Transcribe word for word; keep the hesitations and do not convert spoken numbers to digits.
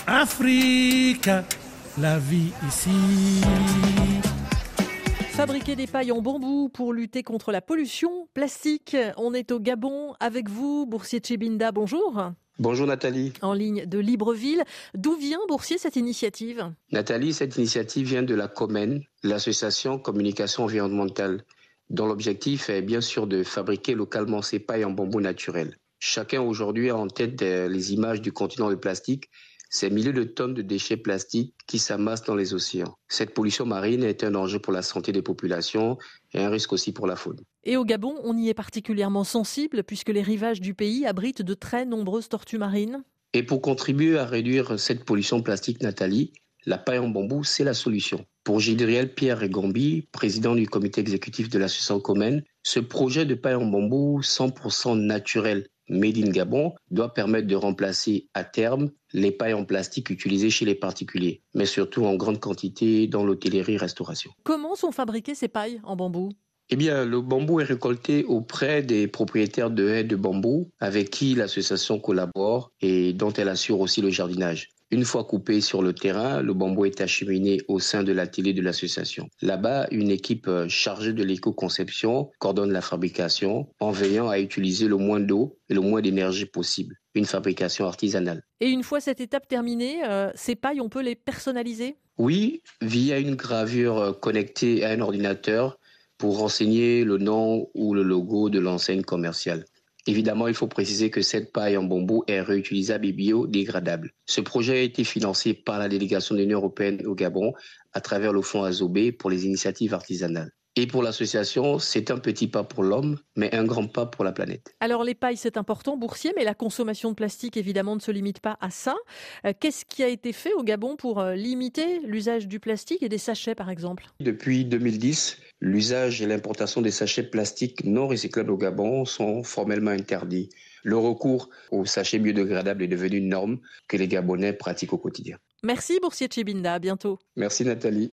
Afrique, la vie ici. Fabriquer des pailles en bambou pour lutter contre la pollution plastique. On est au Gabon avec vous, Boursier Tchébinda, bonjour. Bonjour Nathalie. En ligne de Libreville. D'où vient, Boursier, cette initiative ? Nathalie, cette initiative vient de la COMEN, l'association Communication Environnementale, dont l'objectif est bien sûr de fabriquer localement ces pailles en bambou naturel. Chacun aujourd'hui a en tête les images du continent de plastique, ces milliers de tonnes de déchets plastiques qui s'amassent dans les océans. Cette pollution marine est un enjeu pour la santé des populations et un risque aussi pour la faune. Et au Gabon, on y est particulièrement sensible puisque les rivages du pays abritent de très nombreuses tortues marines. Et pour contribuer à réduire cette pollution plastique, Nathalie, la paille en bambou, c'est la solution. Pour Gidriel Pierre Egombi, président du comité exécutif de l'association Comen, ce projet de paille en bambou cent pour cent naturel Made in Gabon doit permettre de remplacer à terme les pailles en plastique utilisées chez les particuliers, mais surtout en grande quantité dans l'hôtellerie-restauration. Comment sont fabriquées ces pailles en bambou ? Eh bien, le bambou est récolté auprès des propriétaires de haies de bambou avec qui l'association collabore et dont elle assure aussi le jardinage. Une fois coupé sur le terrain, le bambou est acheminé au sein de l'atelier de l'association. Là-bas, une équipe chargée de l'éco-conception coordonne la fabrication en veillant à utiliser le moins d'eau et le moins d'énergie possible. Une fabrication artisanale. Et une fois cette étape terminée, euh, ces pailles, on peut les personnaliser ? Oui, via une gravure connectée à un ordinateur pour renseigner le nom ou le logo de l'enseigne commerciale. Évidemment, il faut préciser que cette paille en bambou est réutilisable et biodégradable. Ce projet a été financé par la délégation de l'Union européenne au Gabon à travers le fonds Azobé pour les initiatives artisanales. Et pour l'association, c'est un petit pas pour l'homme, mais un grand pas pour la planète. Alors les pailles, c'est important, Boursier, mais la consommation de plastique, évidemment, ne se limite pas à ça. Euh, qu'est-ce qui a été fait au Gabon pour euh, limiter l'usage du plastique et des sachets, par exemple ? Depuis deux mille dix, l'usage et l'importation des sachets plastiques non recyclables au Gabon sont formellement interdits. Le recours aux sachets biodégradables est devenu une norme que les Gabonais pratiquent au quotidien. Merci, Boursier Tchébinda. À bientôt. Merci Nathalie.